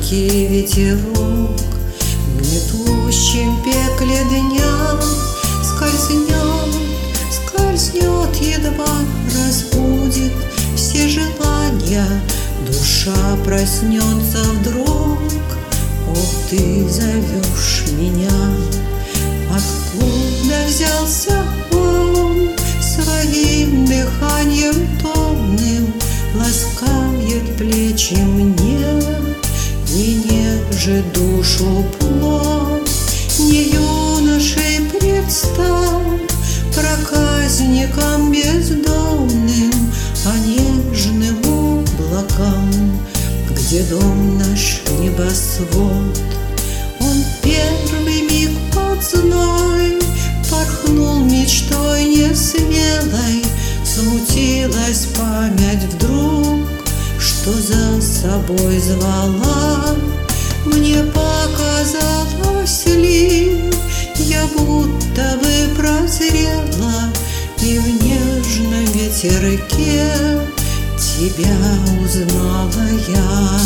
легкий ветерок в гнетущем пекле дня скользнет, скользнет, едва разбудит все желания. Душа проснется вдруг, о, ты зовешь меня. Откуда взялся он, своим дыханием томным ласкает плечи мне, не нежит душу плоть, не юношей предстал проказником бездомным, а нежным облаком, где дом наш небосвод. Он первый миг под зной порхнул мечтой несмелой, смутилась память вдруг, что за собой звала. Мне показалось ли, я будто бы прозрела, и в нежном ветерке тебя узнала я.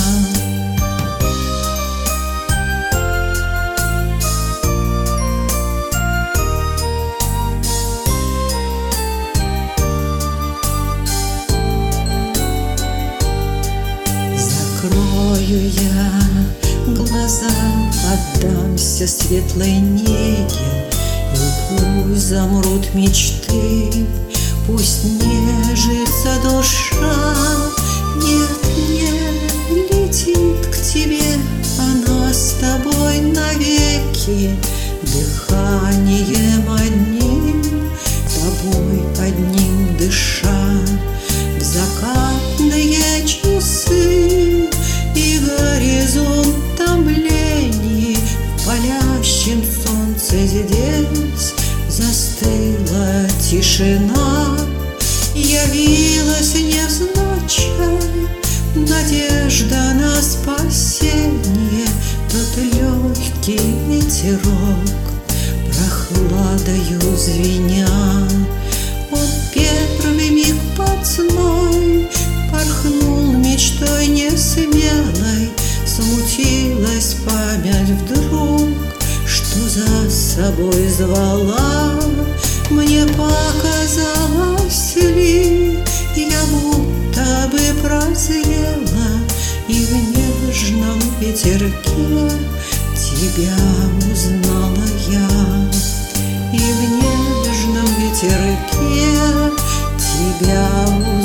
Закрою я глаза, отдамся светлой неге, и пусть замрут мечты, пусть нежится душа. Нет, не летит к тебе она с тобой навеки, дыханием одним, тобой одним дыша. В закатные часы и горизонт томлений, в палящем солнце здесь застыла тишина. Явилась невзначай надежда на спасение, тот легкий ветерок, прохладою звеня. Он первый миг под зной порхнул мечтой несмелой, смутилась память вдруг, что за собой звала. Мне показалось ли, я будто бы прозрела, и в нежном ветерке тебя узнала я. И в нежном ветерке тебя узнала.